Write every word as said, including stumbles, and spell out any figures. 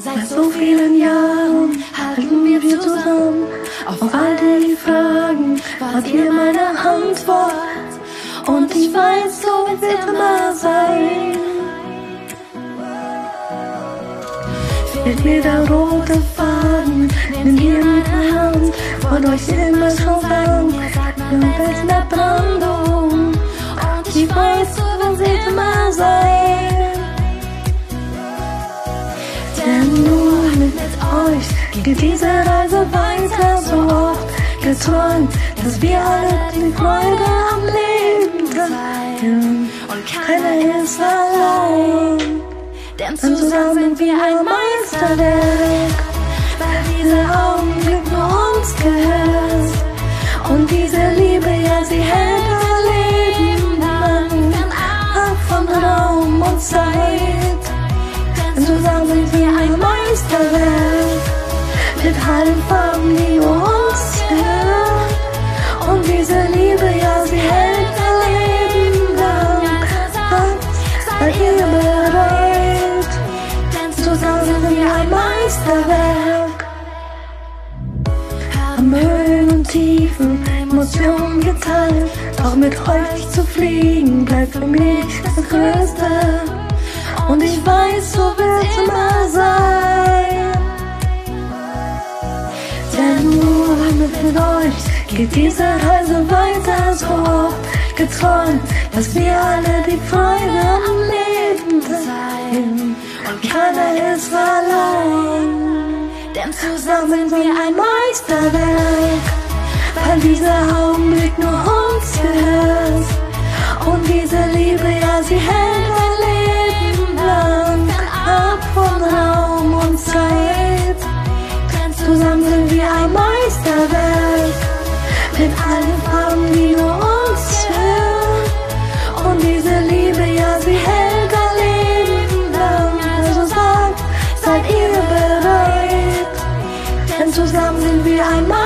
Seit so vielen Jahren halten wir zusammen. Auf all die Fragen wart ihr meine Antwort. Und ich weiß, so wird's immer sein. Fehlt mir der rote Faden, nehmt ihr meine Hand. Wollt euch immer schon sagen, wir sind in der Brandung. Und ich weiß, so wird's immer sein. Denn nur mit euch geht diese Reise weiter, so oft geträumt, dass wir alle die Freude am Leben teilen. Und keiner ist allein, denn zusammen sind wir ein Meisterwerk, weil dieser Augenblick nur uns gehört. Und diese Liebe, ja, sie hält unser Leben lang, ab von Raum und Zeit. Denn zusammen sind wir ein Meisterwerk, mit allen Farben, die uns gehört. Und diese Liebe, ja, sie hält ein Leben lang. Seid ihr bereit? Denn zusammen sind wir ein Meisterwerk. Haben Höhen und Tiefen, Emotionen geteilt. Doch mit euch zu fliegen bleibt für mich das Größte. Und ich weiß, so wird's immer sein. Denn nur mit euch geht diese Reise weiter, so oft geträumt, dass wir alle die Freude am Leben teilen. Und keiner ist allein, denn zusammen sind wir ein Meisterwerk, weil dieser Augenblick nur uns gehört. Und diese Liebe, ja, sie hält ein Leben lang, ab von Raum und Zeit. Zusammen sind wir ein Meisterwerk, mit allen Farben, die nur uns hören. Und diese Liebe, ja, sie hält ein Leben lang. Also sagt, seid ihr bereit? Denn zusammen sind wir ein Meisterwerk.